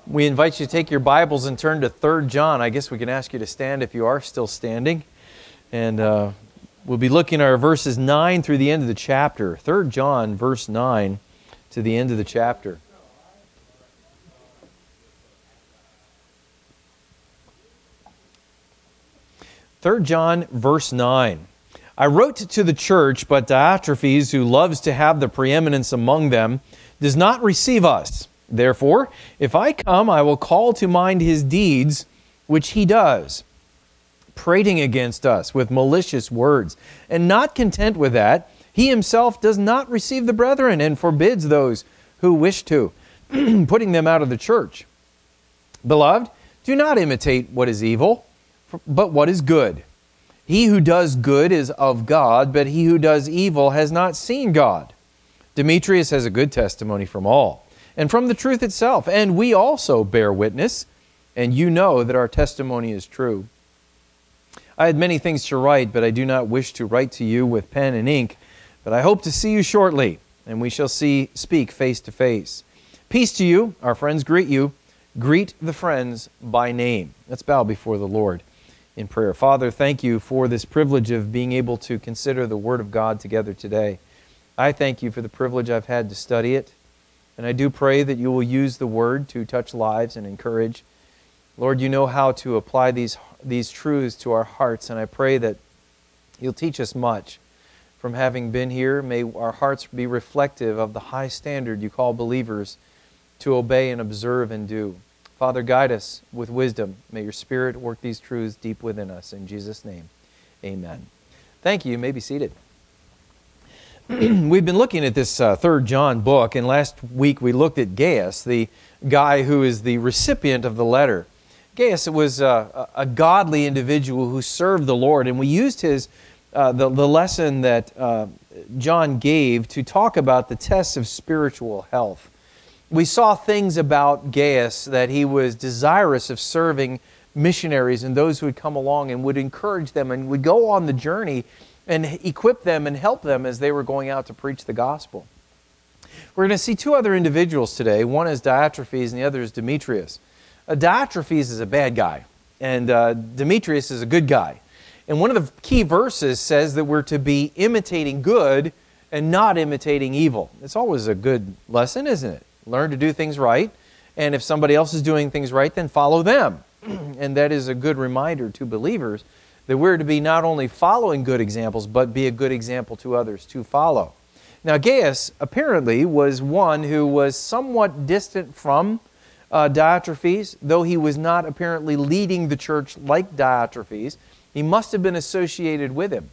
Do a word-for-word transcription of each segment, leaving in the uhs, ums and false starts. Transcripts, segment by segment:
We invite you to take your Bibles and turn to Third John. I guess we can ask you to stand if you are still standing. And uh, we'll be looking at our verses nine through the end of the chapter. Third John, verse nine to the end of the chapter. Third John, verse nine. I wrote to the church, but Diotrephes, who loves to have the preeminence among them, does not receive us. Therefore, if I come, I will call to mind his deeds, which he does, prating against us with malicious words. And not content with that, he himself does not receive the brethren and forbids those who wish to, putting them out of the church. Beloved, do not imitate what is evil, but what is good. He who does good is of God, but he who does evil has not seen God. Demetrius has a good testimony from all, and from the truth itself. And we also bear witness, and you know that our testimony is true. I had many things to write, but I do not wish to write to you with pen and ink. But I hope to see you shortly, and we shall see speak face to face. Peace to you. Our friends greet you. Greet the friends by name. Let's bow before the Lord in prayer. Father, thank you for this privilege of being able to consider the Word of God together today. I thank you for the privilege I've had to study it. And I do pray that you will use the Word to touch lives and encourage. Lord, you know how to apply these, these truths to our hearts, and I pray that you'll teach us much. From having been here, may our hearts be reflective of the high standard you call believers to obey and observe and do. Father, guide us with wisdom. May your Spirit work these truths deep within us. In Jesus' name, amen. Thank you. You may be seated. We've been looking at this uh, Third John book, and last week we looked at Gaius, the guy who is the recipient of the letter. Gaius was uh, a godly individual who served the Lord, and we used his uh, the, the lesson that uh, John gave to talk about the tests of spiritual health. We saw things about Gaius that he was desirous of serving missionaries and those who would come along and would encourage them and would go on the journey and equip them and help them as they were going out to preach the gospel. We're going to see two other individuals today. One is Diotrephes and the other is Demetrius. Uh, Diotrephes is a bad guy, and uh, Demetrius is a good guy. And one of the key verses says that we're to be imitating good and not imitating evil. It's always a good lesson, isn't it? Learn to do things right, and if somebody else is doing things right, then follow them. And that is a good reminder to believers that we're to be not only following good examples, but be a good example to others to follow. Now, Gaius apparently was one who was somewhat distant from uh, Diotrephes, though he was not apparently leading the church like Diotrephes. He must have been associated with him.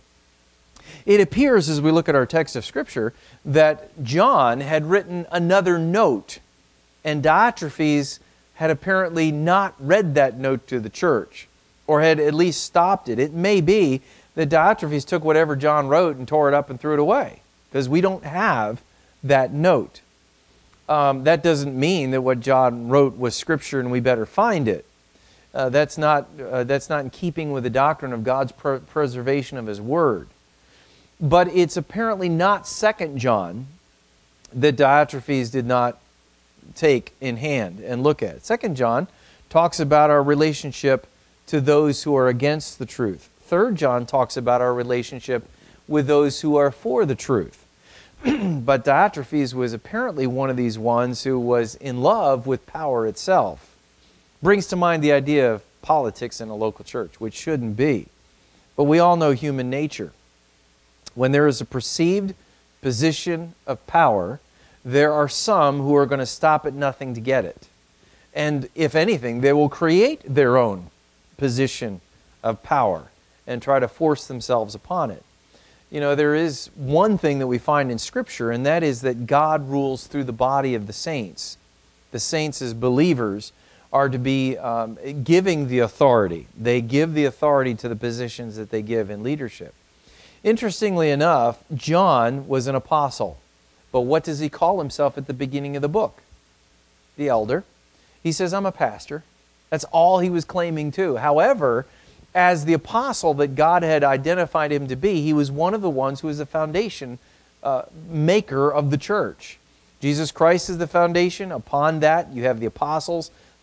It appears, as we look at our text of Scripture, that John had written another note, and Diotrephes had apparently not read that note to the church, or had at least stopped it. It may be that Diotrephes took whatever John wrote and tore it up and threw it away, because we don't have that note. Um, that doesn't mean that what John wrote was Scripture and we better find it. Uh, that's not, uh, that's not in keeping with the doctrine of God's pr- preservation of His Word. But it's apparently not Second John that Diotrephes did not take in hand and look at. Second John talks about our relationship to those who are against the truth. Third John talks about our relationship with those who are for the truth. But Diotrephes was apparently one of these ones who was in love with power itself. Brings to mind the idea of politics in a local church, which shouldn't be. But we all know human nature. When there is a perceived position of power, there are some who are going to stop at nothing to get it. And if anything, they will create their own position of power and try to force themselves upon it. You know, there is one thing that we find in Scripture, and that is that God rules through the body of the saints. The saints as believers are to be um, giving the authority. They give the authority to the positions that they give in leadership. Interestingly enough, John was an apostle. But what does he call himself at the beginning of the book? The elder. He says, I'm a pastor. That's all he was claiming to. However, as the apostle that God had identified him to be, he was one of the ones who was the foundation uh, maker of the church. Jesus Christ is the foundation. Upon that, you have the apostles.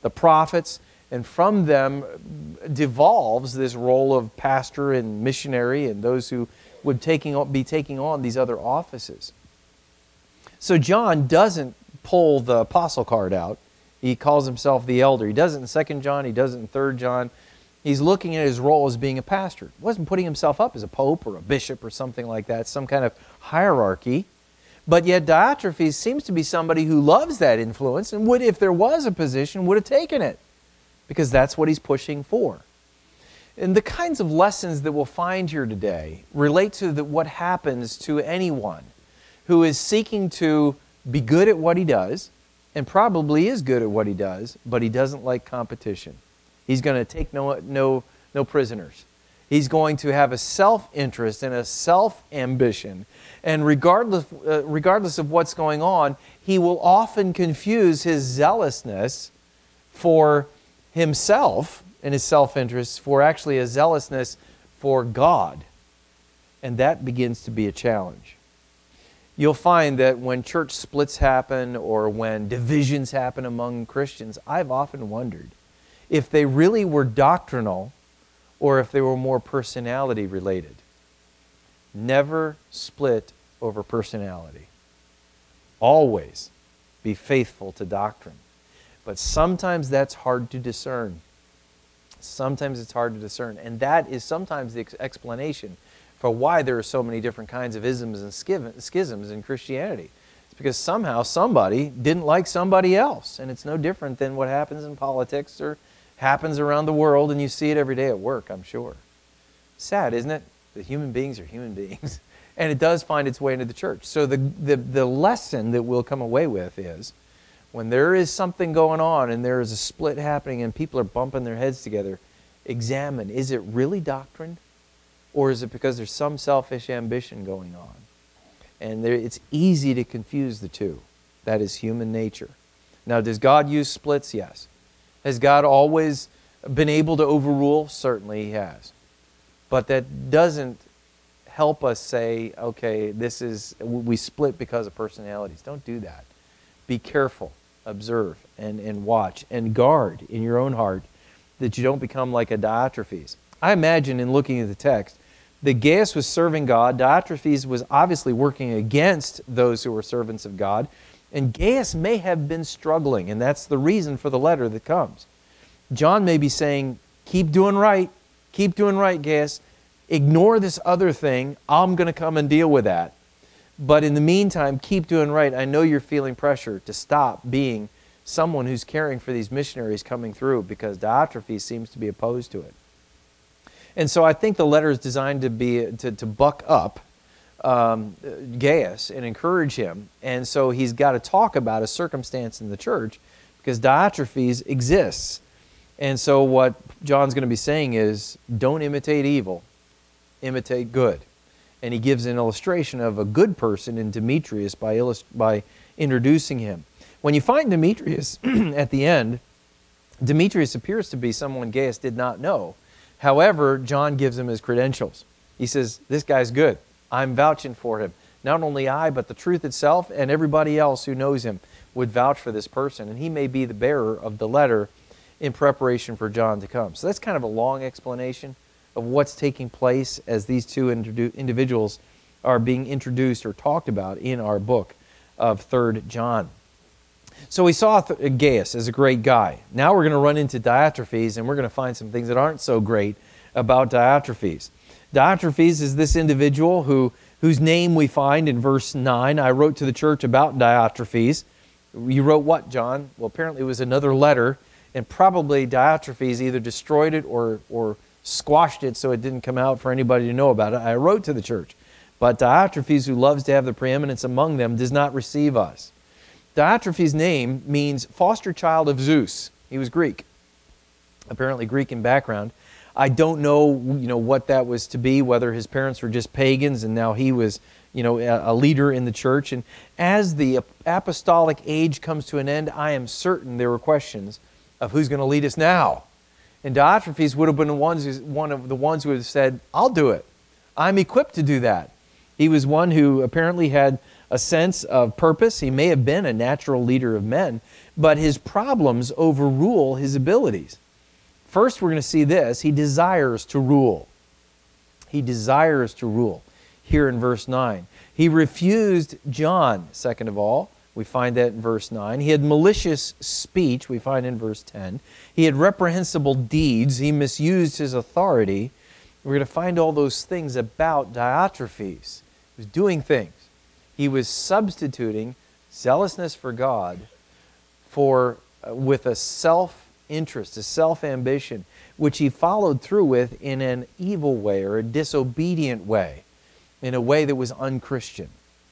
the prophets, and from them devolves this role of pastor and missionary and those who would taking, be taking on these other offices. So John doesn't pull the apostle card out. He calls himself the elder. He does it in Second John. He does it in Third John. He's looking at his role as being a pastor. He wasn't putting himself up as a pope or a bishop or something like that, some kind of hierarchy. But yet Diotrephes seems to be somebody who loves that influence and would, if there was a position, would have taken it, because that's what he's pushing for. And the kinds of lessons that we'll find here today relate to the, what happens to anyone who is seeking to be good at what he does, and probably is good at what he does, but he doesn't like competition. He's going to take no, no, no prisoners. He's going to have a self-interest and a self-ambition. And regardless, uh, regardless of what's going on, he will often confuse his zealousness for himself and his self-interest for actually a zealousness for God. And that begins to be a challenge. You'll find that when church splits happen or when divisions happen among Christians, I've often wondered if they really were doctrinal or if they were more personality related. Never split over personality. Always be faithful to doctrine. But sometimes that's hard to discern. Sometimes it's hard to discern. And that is sometimes the ex- explanation for why there are so many different kinds of isms and schisms in Christianity. It's because somehow somebody didn't like somebody else. And it's no different than what happens in politics or happens around the world, and you see it every day at work, I'm sure. Sad, isn't it? That human beings are human beings. And it does find its way into the church. So the, the, the lesson that we'll come away with is, when there is something going on and there is a split happening and people are bumping their heads together, examine, is it really doctrine? Or is it because there's some selfish ambition going on? And there, it's easy to confuse the two. That is human nature. Now, does God use splits? Yes. Has God always been able to overrule? Certainly He has. But that doesn't help us say, okay, this is, we split because of personalities. Don't do that. Be careful, observe, and, and watch, and guard in your own heart that you don't become like a Diotrephes. I imagine in looking at the text that Gaius was serving God. Diotrephes was obviously working against those who were servants of God. And Gaius may have been struggling, and that's the reason for the letter that comes. John may be saying, keep doing right. Keep doing right, Gaius. Ignore this other thing. I'm going to come and deal with that. But in the meantime, keep doing right. I know you're feeling pressure to stop being someone who's caring for these missionaries coming through, because Diotrephes seems to be opposed to it. And so I think the letter is designed to be to, to buck up um, Gaius and encourage him. And so he's got to talk about a circumstance in the church because Diotrephes exists. And so what John's going to be saying is, don't imitate evil, imitate good. And he gives an illustration of a good person in Demetrius by, illust- by introducing him. When you find Demetrius at the end, Demetrius appears to be someone Gaius did not know. However, John gives him his credentials. He says, this guy's good. I'm vouching for him. Not only I, but the truth itself and everybody else who knows him would vouch for this person. And he may be the bearer of the letter in preparation for John to come. So that's kind of a long explanation of what's taking place as these two individuals are being introduced or talked about in our book of Third John. So we saw Gaius as a great guy. Now we're going to run into Diotrephes, and we're going to find some things that aren't so great about Diotrephes. Diotrephes is this individual who, whose name we find in verse nine. I wrote to the church about Diotrephes. You wrote what, John? Well, apparently it was another letter, and probably Diotrephes either destroyed it or, or squashed it so it didn't come out for anybody to know about it. I wrote to the church, but Diotrephes, who loves to have the preeminence among them, does not receive us. Diotrephes' name means foster child of Zeus. He was Greek, apparently Greek in background. I don't know, you know, what that was to be, whether his parents were just pagans and now he was, you know, a leader in the church. And as the apostolic age comes to an end, I am certain there were questions of who's going to lead us now. And Diotrephes would have been the ones who, one of the ones who would have said, I'll do it. I'm equipped to do that. He was one who apparently had a sense of purpose. He may have been a natural leader of men, but his problems overrule his abilities. First, we're going to see this. He desires to rule. He desires to rule. Here in verse nine. He refused John, second of all. We find that in verse nine. He had malicious speech. We find in verse ten. He had reprehensible deeds. He misused his authority. We're going to find all those things about Diotrephes. He was doing things. He was substituting zealousness for God for uh, with a self-interest, a self-ambition, which he followed through with in an evil way or a disobedient way, in a way that was unchristian.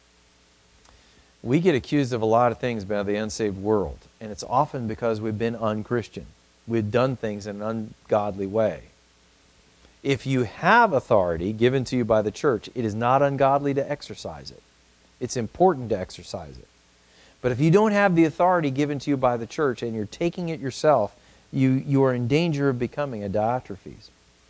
We get accused of a lot of things by the unsaved world, and it's often because we've been unchristian. We've done things in an ungodly way. If you have authority given to you by the church, it is not ungodly to exercise it. It's important to exercise it. But if you don't have the authority given to you by the church and you're taking it yourself, you, you are in danger of becoming a Diotrephes.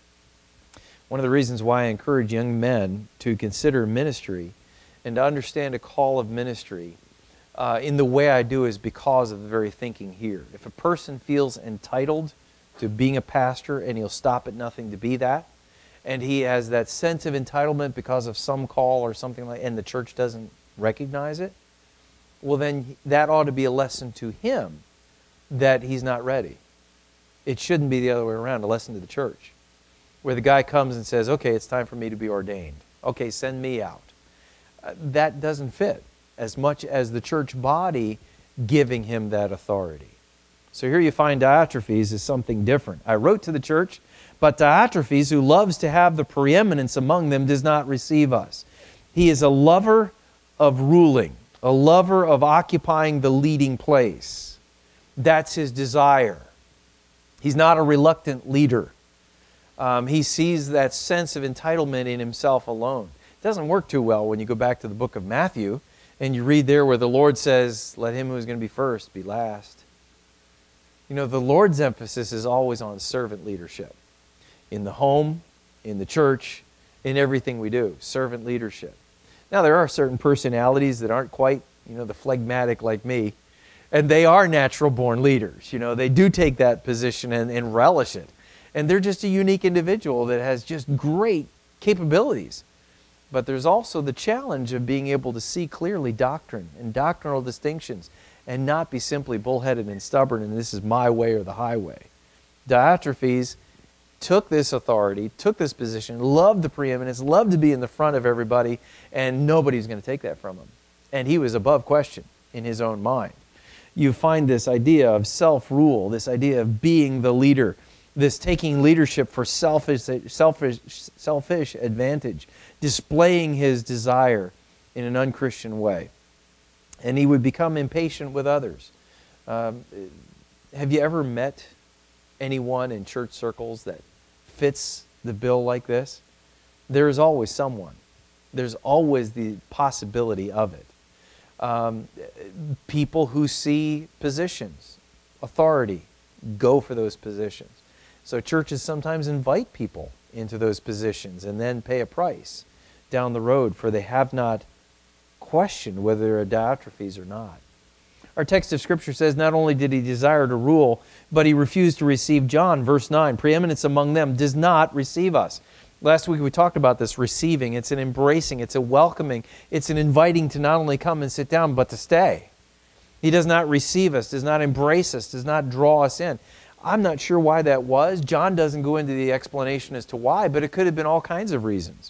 One of the reasons why I encourage young men to consider ministry and to understand a call of ministry uh, in the way I do is because of the very thinking here. If a person feels entitled to being a pastor and he'll stop at nothing to be that, and he has that sense of entitlement because of some call or something like that, and the church doesn't recognize it, well then that ought to be a lesson to him that he's not ready. It shouldn't be the other way around, a lesson to the church, where the guy comes and says, okay, it's time for me to be ordained. Okay, send me out. Uh, that doesn't fit as much as the church body giving him that authority. So here you find Diotrephes is something different. I wrote to the church, but Diotrephes, who loves to have the preeminence among them, does not receive us. He is a lover of ruling, a lover of occupying the leading place. That's his desire. He's not a reluctant leader. Um, he sees that sense of entitlement in himself alone. It doesn't work too well when you go back to the book of Matthew and you read there where the Lord says, let him who is going to be first be last. You know, the Lord's emphasis is always on servant leadership. In the home, in the church, in everything we do, servant leadership. Now, there are certain personalities that aren't quite, you know, the phlegmatic like me, and they are natural-born leaders. You know, they do take that position and, and relish it. And they're just a unique individual that has just great capabilities. But there's also the challenge of being able to see clearly doctrine and doctrinal distinctions and not be simply bullheaded and stubborn and this is my way or the highway. Diotrephes took this authority, took this position, loved the preeminence, loved to be in the front of everybody, and nobody's going to take that from him. And he was above question in his own mind. You find this idea of self-rule, this idea of being the leader, this taking leadership for selfish, selfish, selfish advantage, displaying his desire in an unchristian way. And he would become impatient with others. Um, have you ever met anyone in church circles that fits the bill like this? There is always someone. There's always the possibility of it. Um, people who see positions, authority, go for those positions. So churches sometimes invite people into those positions and then pay a price down the road for they have not questioned whether they're a Diotrephes or not. Our text of Scripture says not only did he desire to rule, but he refused to receive John. Verse nine, preeminence among them does not receive us. Last week we talked about this receiving. It's an embracing, it's a welcoming, it's an inviting to not only come and sit down, but to stay. He does not receive us, does not embrace us, does not draw us in. I'm not sure why that was. John doesn't go into the explanation as to why, but it could have been all kinds of reasons.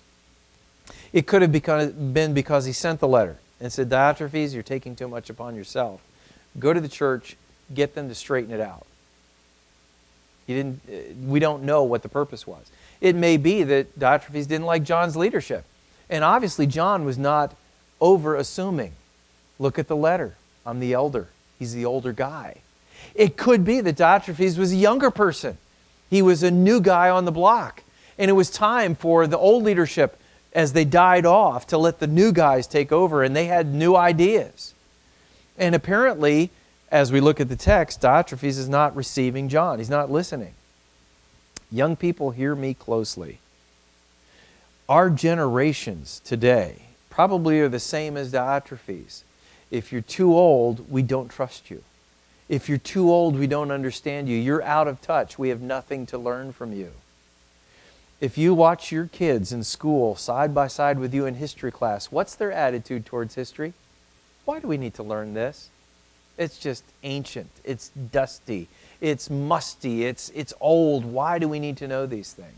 It could have been because he sent the letter and said, Diotrephes, you're taking too much upon yourself. Go to the church, get them to straighten it out. He didn't, we don't know what the purpose was. It may be that Diotrephes didn't like John's leadership. And obviously John was not over-assuming. Look at the letter. I'm the elder. He's the older guy. It could be that Diotrephes was a younger person. He was a new guy on the block. And it was time for the old leadership, as they died off, to let the new guys take over, and they had new ideas. And apparently, as we look at the text, Diotrephes is not receiving John. He's not listening. Young people, hear me closely. Our generations today probably are the same as Diotrephes. If you're too old, we don't trust you. If you're too old, we don't understand you. You're out of touch. We have nothing to learn from you. If you watch your kids in school side by side with you in history class, what's their attitude towards history? Why do we need to learn this? It's just ancient. It's dusty. It's musty. It's, it's old. Why do we need to know these things?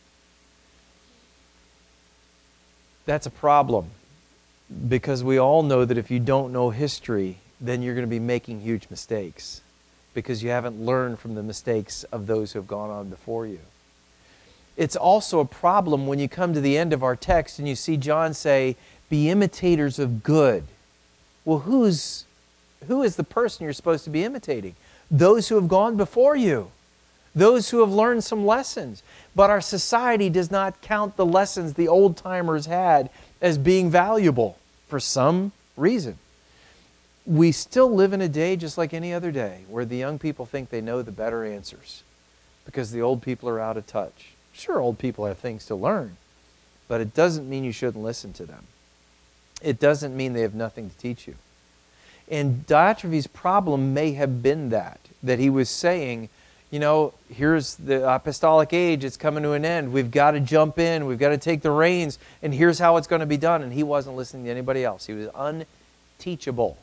That's a problem, because we all know that if you don't know history, then you're going to be making huge mistakes because you haven't learned from the mistakes of those who have gone on before you. It's also a problem when you come to the end of our text and you see John say, be imitators of good. Well, who's, who is the person you're supposed to be imitating? Those who have gone before you. Those who have learned some lessons. But our society does not count the lessons the old-timers had as being valuable for some reason. We still live in a day just like any other day where the young people think they know the better answers because the old people are out of touch. Sure, old people have things to learn, but it doesn't mean you shouldn't listen to them. It doesn't mean they have nothing to teach you. And Diotrephes' problem may have been that, that he was saying, you know, here's the apostolic age, it's coming to an end. We've got to jump in, we've got to take the reins, and here's how it's going to be done. And he wasn't listening to anybody else. He was unteachable.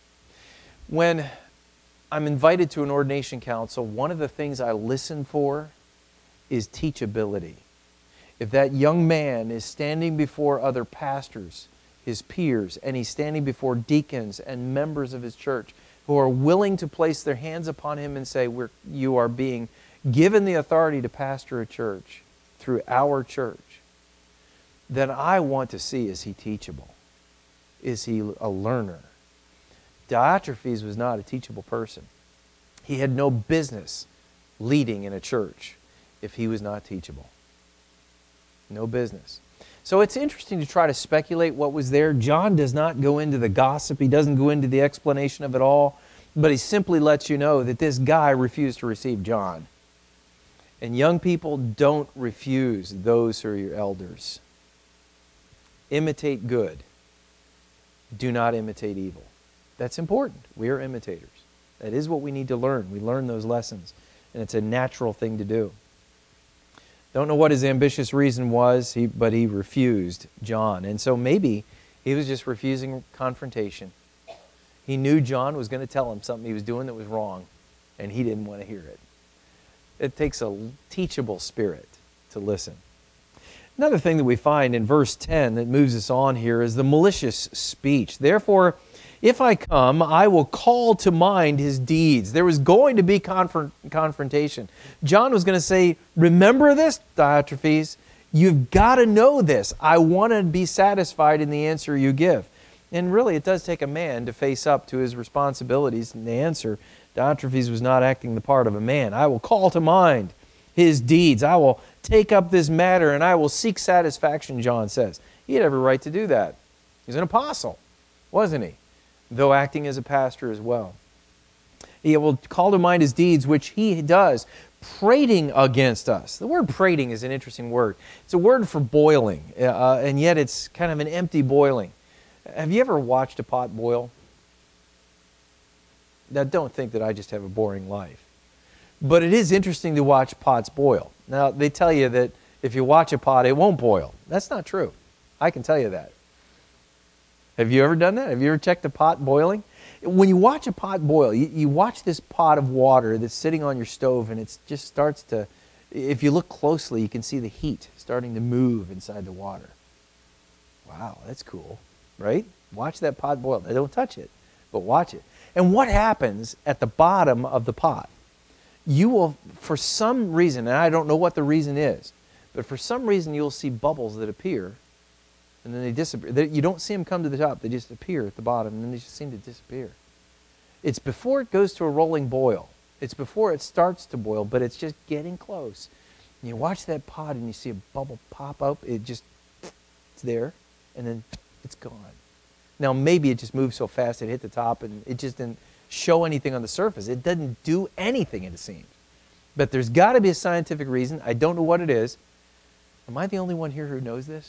When I'm invited to an ordination council, one of the things I listen for is teachability. If that young man is standing before other pastors, his peers, and he's standing before deacons and members of his church who are willing to place their hands upon him and say, We're, you are being given the authority to pastor a church through our church, then I want to see, is he teachable? Is he a learner? Diotrephes was not a teachable person. He had no business leading in a church if he was not teachable. No business. So it's interesting to try to speculate what was there. John does not go into the gossip. He doesn't go into the explanation of it all. But he simply lets you know that this guy refused to receive John. And young people, don't refuse those who are your elders. Imitate good. Do not imitate evil. That's important. We are imitators. That is what we need to learn. We learn those lessons. And it's a natural thing to do. Don't know what his ambitious reason was, he, but he refused John. And so maybe he was just refusing confrontation. He knew John was going to tell him something he was doing that was wrong, and he didn't want to hear it. It takes a teachable spirit to listen. Another thing that we find in verse ten that moves us on here is the malicious speech. Therefore, if I come, I will call to mind his deeds. There was going to be confront confrontation. John was going to say, remember this, Diotrephes. You've got to know this. I want to be satisfied in the answer you give. And really, it does take a man to face up to his responsibilities. And the answer, Diotrephes was not acting the part of a man. I will call to mind his deeds. I will take up this matter and I will seek satisfaction, John says. He had every right to do that. He's an apostle, wasn't he? Though acting as a pastor as well. He will call to mind his deeds, which he does, prating against us. The word prating is an interesting word. It's a word for boiling, uh, and yet it's kind of an empty boiling. Have you ever watched a pot boil? Now, don't think that I just have a boring life. But it is interesting to watch pots boil. Now, they tell you that if you watch a pot, it won't boil. That's not true. I can tell you that. Have you ever done that? Have you ever checked a pot boiling? When you watch a pot boil, you, you watch this pot of water that's sitting on your stove and it just starts to, if you look closely, you can see the heat starting to move inside the water. Wow, that's cool, right? Watch that pot boil. Now, don't touch it, but watch it. And what happens at the bottom of the pot? You will, for some reason, and I don't know what the reason is, but for some reason you'll see bubbles that appear and then they disappear. They, you don't see them come to the top. They just appear at the bottom, and then they just seem to disappear. It's before it goes to a rolling boil. It's before it starts to boil, but it's just getting close. And you watch that pot, and you see a bubble pop up. It just, it's there, and then it's gone. Now, maybe it just moved so fast it hit the top, and it just didn't show anything on the surface. It doesn't do anything, it seems. But there's got to be a scientific reason. I don't know what it is. Am I the only one here who knows this?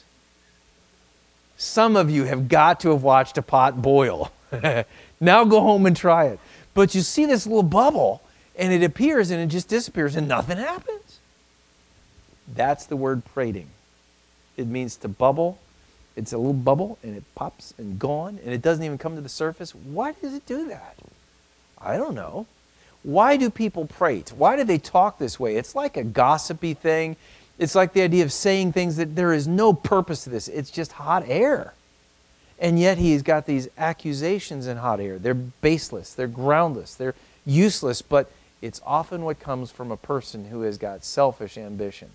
Some of you have got to have watched a pot boil. Now go home and try it. But you see this little bubble, and it appears and it just disappears, and nothing happens. That's the word prating. It means to bubble. It's a little bubble, and it pops and gone, and it doesn't even come to the surface. Why does it do that? I don't know. Why do people prate? Why do they talk this way? It's like a gossipy thing. It's like the idea of saying things that there is no purpose to this. It's just hot air. And yet he's got these accusations in hot air. They're baseless. They're groundless. They're useless. But it's often what comes from a person who has got selfish ambition.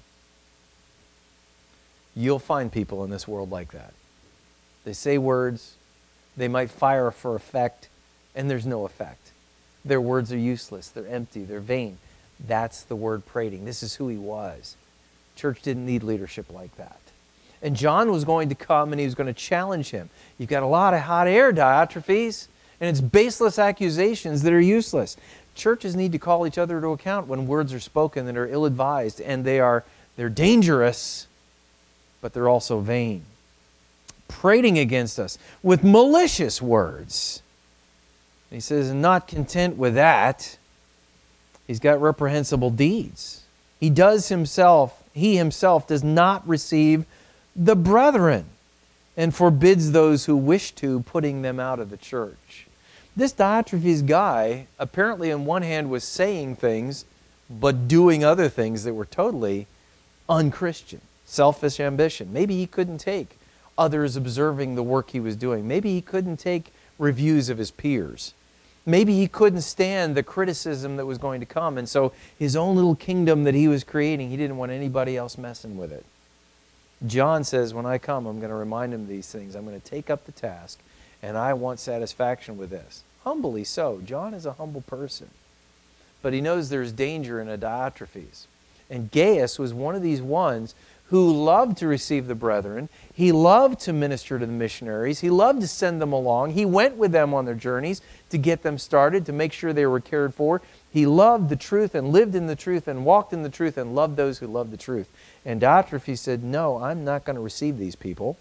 You'll find people in this world like that. They say words. They might fire for effect, and there's no effect. Their words are useless. They're empty. They're vain. That's the word prating. This is who he was. Church didn't need leadership like that. And John was going to come and he was going to challenge him. You've got a lot of hot air, Diotrephes, and it's baseless accusations that are useless. Churches need to call each other to account when words are spoken that are ill-advised, and they are they're dangerous, but they're also vain. Prating against us with malicious words. And he says, not content with that, he's got reprehensible deeds. He does himself, he himself does not receive the brethren, and forbids those who wish to, putting them out of the church. This Diotrephes guy apparently on one hand was saying things, but doing other things that were totally unchristian. Selfish ambition. Maybe he couldn't take others observing the work he was doing. Maybe he couldn't take reviews of his peers. Maybe he couldn't stand the criticism that was going to come, and so his own little kingdom that he was creating, he didn't want anybody else messing with it. John says, when I come, I'm going to remind him of these things. I'm going to take up the task, and I want satisfaction with this. Humbly so. John is a humble person. But he knows there's danger in a Diotrephes. And Gaius was one of these ones who loved to receive the brethren. He loved to minister to the missionaries. He loved to send them along. He went with them on their journeys to get them started, to make sure they were cared for. He loved the truth and lived in the truth and walked in the truth and loved those who loved the truth. And Diotrephes said, no, I'm not going to receive these people.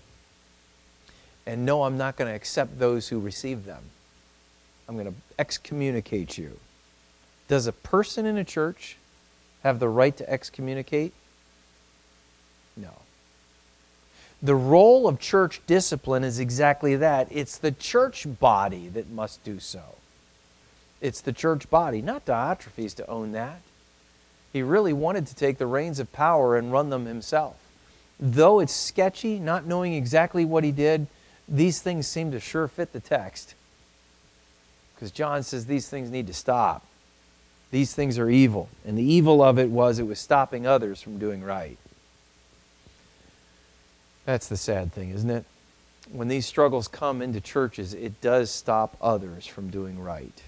And no, I'm not going to accept those who receive them. I'm going to excommunicate you. Does a person in a church have the right to excommunicate? No. The role of church discipline is exactly that. It's the church body that must do so. It's the church body, not Diotrephes to own that. He really wanted to take the reins of power and run them himself. Though it's sketchy, not knowing exactly what he did, these things seem to sure fit the text. Because John says these things need to stop. These things are evil. And the evil of it was it was stopping others from doing right. That's the sad thing, isn't it? When these struggles come into churches, it does stop others from doing right.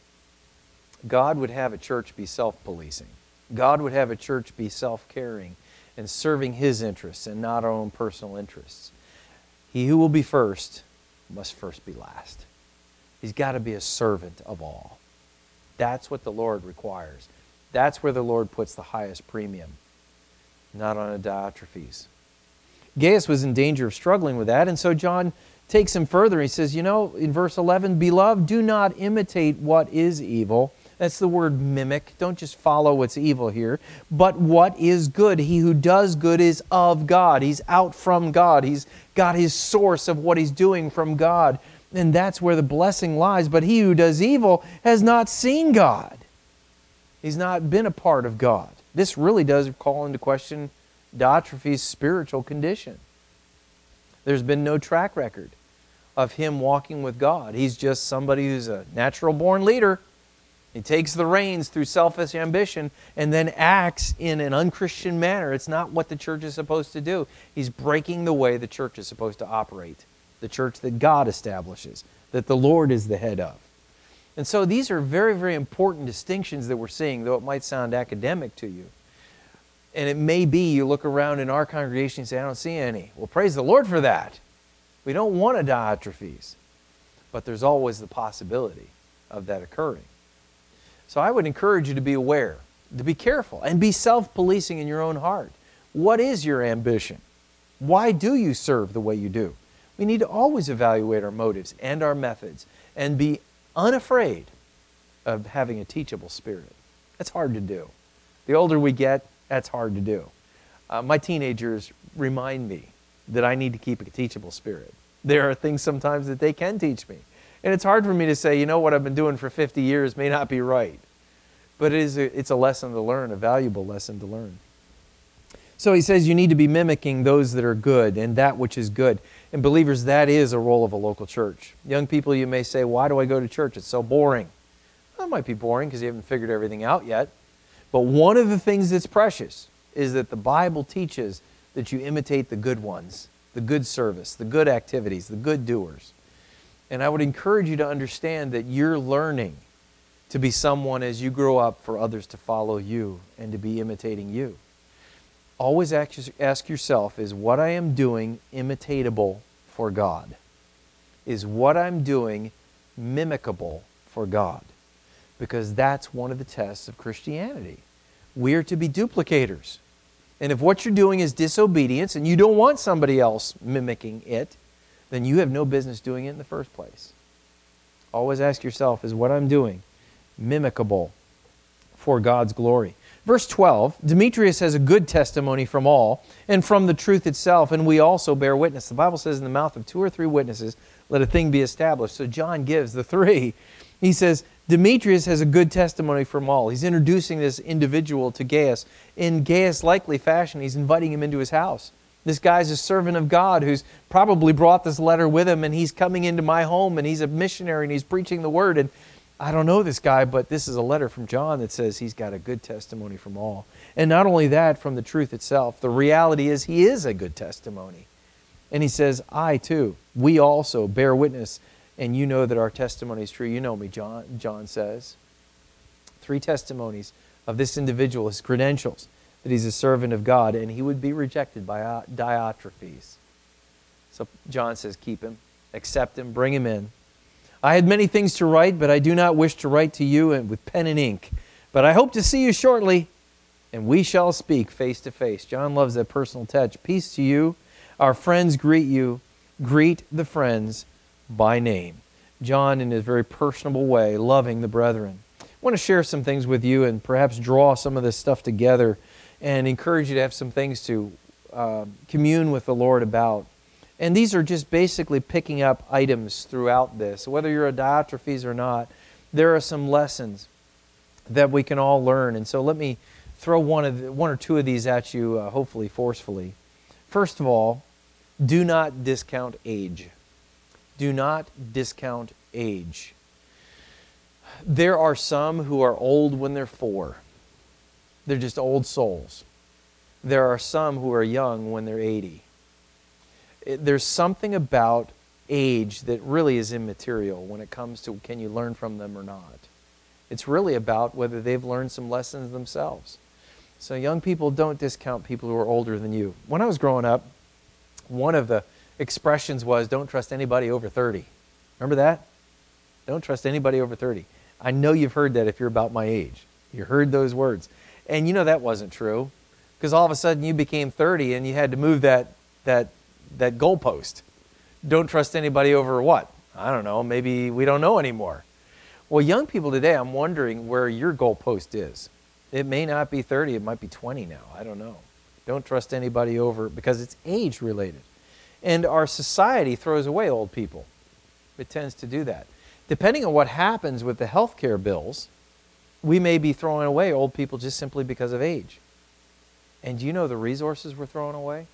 God would have a church be self-policing. God would have a church be self-caring and serving His interests and not our own personal interests. He who will be first must first be last. He's got to be a servant of all. That's what the Lord requires. That's where the Lord puts the highest premium, not on a Diotrephes. Gaius was in danger of struggling with that, and so John takes him further. He says, you know, in verse eleven, beloved, do not imitate what is evil. That's the word mimic. Don't just follow what's evil here. But what is good? He who does good is of God. He's out from God. He's got his source of what he's doing from God. And that's where the blessing lies. But he who does evil has not seen God. He's not been a part of God. This really does call into question Diotrephes' spiritual condition. There's been no track record of him walking with God. He's just somebody who's a natural-born leader. He takes the reins through selfish ambition and then acts in an unchristian manner. It's not what the church is supposed to do. He's breaking the way the church is supposed to operate. The church that God establishes, that the Lord is the head of. And so these are very, very important distinctions that we're seeing, though it might sound academic to you. And it may be you look around in our congregation and say, I don't see any. Well, praise the Lord for that. We don't want a Diotrephes. But there's always the possibility of that occurring. So I would encourage you to be aware, to be careful, and be self-policing in your own heart. What is your ambition? Why do you serve the way you do? We need to always evaluate our motives and our methods and be unafraid of having a teachable spirit. That's hard to do. The older we get, that's hard to do. Uh, my teenagers remind me that I need to keep a teachable spirit. There are things sometimes that they can teach me. And it's hard for me to say, you know, what I've been doing for fifty years may not be right. But it is a, it's a lesson to learn, a valuable lesson to learn. So he says you need to be mimicking those that are good and that which is good. And believers, that is a role of a local church. Young people, you may say, why do I go to church? It's so boring. Well, it might be boring because you haven't figured everything out yet. But one of the things that's precious is that the Bible teaches that you imitate the good ones, the good service, the good activities, the good doers. And I would encourage you to understand that you're learning to be someone as you grow up for others to follow you and to be imitating you. Always ask yourself, is what I am doing imitatable for God? Is what I'm doing mimicable for God? Because that's one of the tests of Christianity. We are to be duplicators. And if what you're doing is disobedience and you don't want somebody else mimicking it, then you have no business doing it in the first place. Always ask yourself, is what I'm doing mimicable for God's glory? Verse twelve, Demetrius has a good testimony from all and from the truth itself, and we also bear witness. The Bible says in the mouth of two or three witnesses, let a thing be established. So John gives the three. He says, Demetrius has a good testimony from all. He's introducing this individual to Gaius. In Gaius-likely fashion, he's inviting him into his house. This guy's a servant of God who's probably brought this letter with him, and he's coming into my home, and he's a missionary, and he's preaching the word. And I don't know this guy, but this is a letter from John that says he's got a good testimony from all. And not only that, from the truth itself. The reality is he is a good testimony. And he says, I too, we also bear witness, and you know that our testimony is true. You know me, John, John says. Three testimonies of this individual, his credentials, that he's a servant of God, and he would be rejected by Diotrephes. So John says, keep him, accept him, bring him in. I had many things to write, but I do not wish to write to you and with pen and ink. But I hope to see you shortly, and we shall speak face to face. John loves that personal touch. Peace to you. Our friends greet you. Greet the friends by name. John, in his very personable way, loving the brethren. I want to share some things with you and perhaps draw some of this stuff together and encourage you to have some things to uh, commune with the Lord about. And these are just basically picking up items throughout this. Whether you're a Diotrephes or not, there are some lessons that we can all learn. And so let me throw one, of the, one or two of these at you, uh, hopefully forcefully. First of all, do not discount age. Do not discount age. There are some who are old when they're four. They're just old souls. There are some who are young when they're eighty. There's something about age that really is immaterial when it comes to can you learn from them or not. It's really about whether they've learned some lessons themselves. So young people, don't discount people who are older than you. When I was growing up, one of the expressions was, don't trust anybody over thirty. Remember that? Don't trust anybody over thirty. I know you've heard that if you're about my age. You heard those words. And you know that wasn't true, because all of a sudden you became thirty and you had to move that, that, that goalpost. Don't trust anybody over what? I don't know, maybe we don't know anymore. Well, young people today, I'm wondering where your goalpost is. It may not be thirty, it might be twenty now. I don't know. Don't trust anybody over, because it's age related. And our society throws away old people. It tends to do that. Depending on what happens with the health care bills, we may be throwing away old people just simply because of age. And do you know the resources we're throwing away?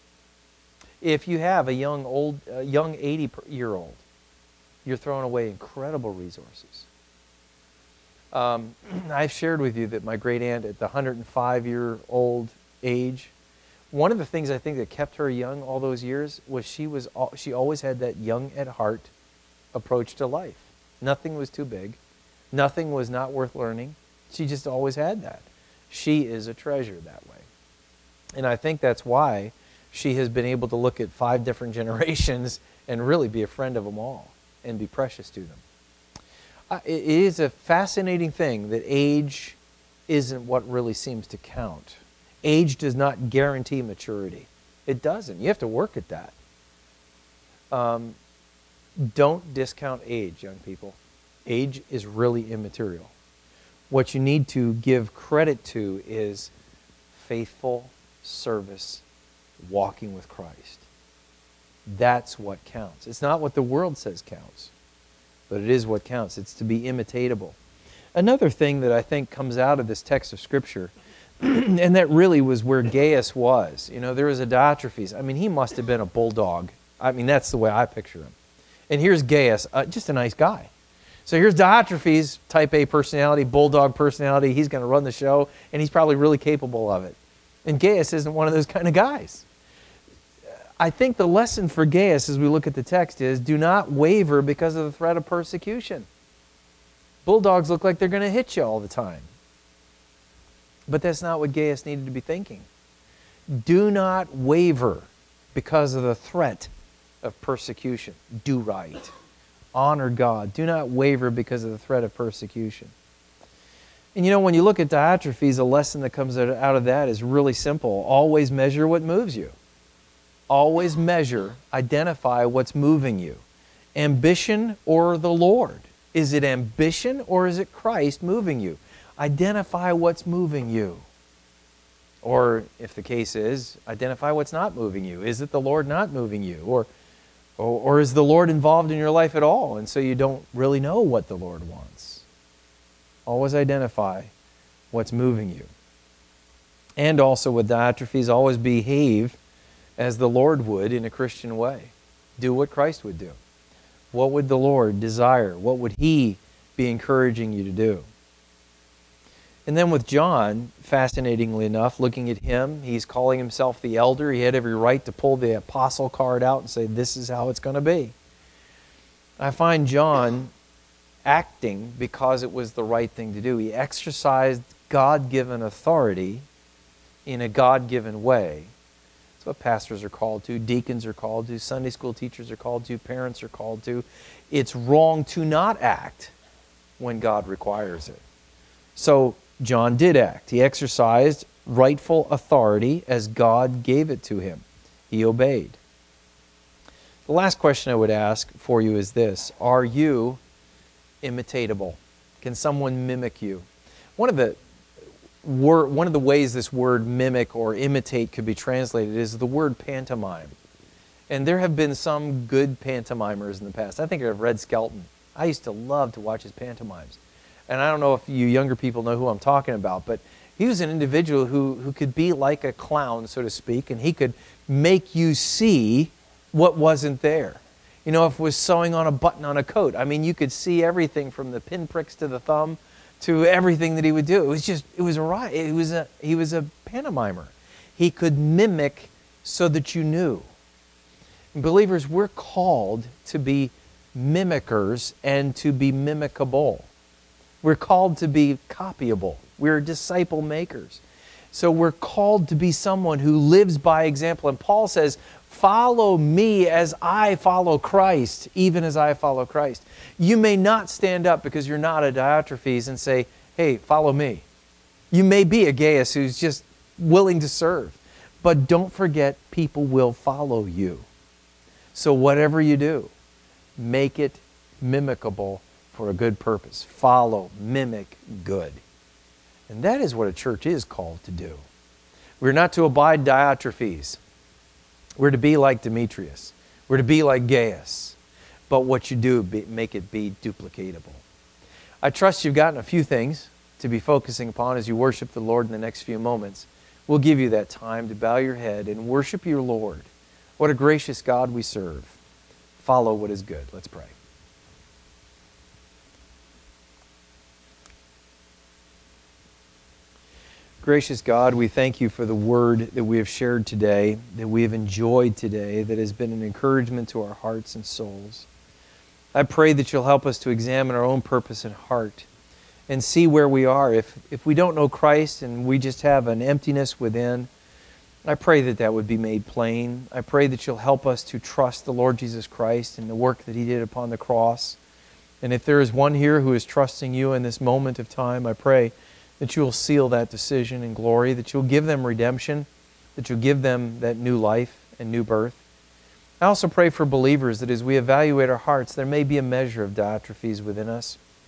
If you have a young old, uh, young eighty-year-old, you're throwing away incredible resources. Um, I've shared with you that my great aunt at the one hundred five-year-old age, one of the things I think that kept her young all those years was she was she always had that young at heart approach to life. Nothing was too big. Nothing was not worth learning. She just always had that. She is a treasure that way. And I think that's why she has been able to look at five different generations and really be a friend of them all and be precious to them. Uh, it is a fascinating thing that age isn't what really seems to count. Age does not guarantee maturity. It doesn't. You have to work at that. Um, don't discount age, young people. Age is really immaterial. What you need to give credit to is faithful service, walking with Christ. That's what counts. It's not what the world says counts, but it is what counts. It's to be imitatable. Another thing that I think comes out of this text of Scripture, and that really was where Gaius was. You know, there was a Diotrephes. I mean, he must have been a bulldog. I mean, that's the way I picture him. And here's Gaius, uh, just a nice guy. So here's Diotrephes, type A personality, bulldog personality. He's going to run the show, and he's probably really capable of it. And Gaius isn't one of those kind of guys. I think the lesson for Gaius as we look at the text is, do not waver because of the threat of persecution. Bulldogs look like they're going to hit you all the time. But that's not what Gaius needed to be thinking. Do not waver because of the threat of persecution. Do right. Honor God. Do not waver because of the threat of persecution. And you know, when you look at Diotrephes, a lesson that comes out of that is really simple. Always measure what moves you. Always measure, identify what's moving you. Ambition or the Lord? Is it ambition or is it Christ moving you? Identify what's moving you. Or, if the case is, identify what's not moving you. Is it the Lord not moving you? Or, or, or is the Lord involved in your life at all, and so you don't really know what the Lord wants? Always identify what's moving you. And also with Diotrephes, always behave as the Lord would in a Christian way. Do what Christ would do. What would the Lord desire? What would He be encouraging you to do? And then with John, fascinatingly enough, looking at him, he's calling himself the elder. He had every right to pull the apostle card out and say, this is how it's going to be. I find John acting because it was the right thing to do. He exercised God-given authority in a God-given way. That's what pastors are called to, deacons are called to, Sunday school teachers are called to, parents are called to. It's wrong to not act when God requires it. So John did act. He exercised rightful authority as God gave it to him. He obeyed. The last question I would ask for you is this: are you imitatable? Can someone mimic you? One of the word, one of the ways this word mimic or imitate could be translated is the word pantomime. And there have been some good pantomimers in the past. I think of Red Skelton. I used to love to watch his pantomimes. And I don't know if you younger people know who I'm talking about, but he was an individual who, who could be like a clown, so to speak, and he could make you see what wasn't there. You know, if it was sewing on a button on a coat, I mean, you could see everything from the pinpricks to the thumb to everything that he would do. It was just, it was a riot. It was a, he was a pantomimer. He could mimic so that you knew. And believers, we're called to be mimickers and to be mimicable. We're called to be copyable. We're disciple makers. So we're called to be someone who lives by example. And Paul says, follow me as I follow Christ, even as I follow Christ. You may not stand up because you're not a Diotrephes and say, hey, follow me. You may be a Gaius who's just willing to serve. But don't forget, people will follow you. So whatever you do, make it mimicable for a good purpose. Follow, mimic good. And that is what a church is called to do. We're not to abide Diotrephes. We're to be like Demetrius. We're to be like Gaius. But what you do, be, make it be duplicatable. I trust you've gotten a few things to be focusing upon as you worship the Lord in the next few moments. We'll give you that time to bow your head and worship your Lord. What a gracious God we serve. Follow what is good. Let's pray. Gracious God, we thank you for the word that we have shared today, that we have enjoyed today, that has been an encouragement to our hearts and souls. I pray that you'll help us to examine our own purpose and heart and see where we are. If, if we don't know Christ and we just have an emptiness within, I pray that that would be made plain. I pray that you'll help us to trust the Lord Jesus Christ and the work that He did upon the cross. And if there is one here who is trusting you in this moment of time, I pray that you will seal that decision in glory, that you'll give them redemption, that you'll give them that new life and new birth. I also pray for believers that as we evaluate our hearts, there may be a measure of Diotrephes within us.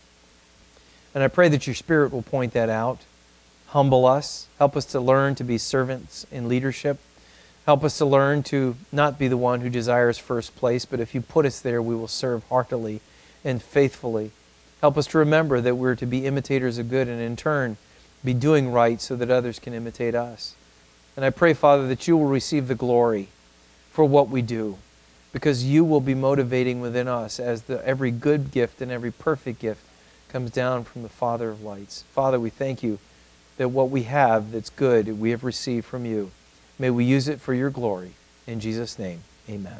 And I pray that your Spirit will point that out. Humble us. Help us to learn to be servants in leadership. Help us to learn to not be the one who desires first place, but if you put us there, we will serve heartily and faithfully. Help us to remember that we're to be imitators of good and in turn be doing right so that others can imitate us. And I pray, Father, that you will receive the glory for what we do, because you will be motivating within us as the, every good gift and every perfect gift comes down from the Father of lights. Father, we thank you that what we have that's good we have received from you. May we use it for your glory. In Jesus' name, amen.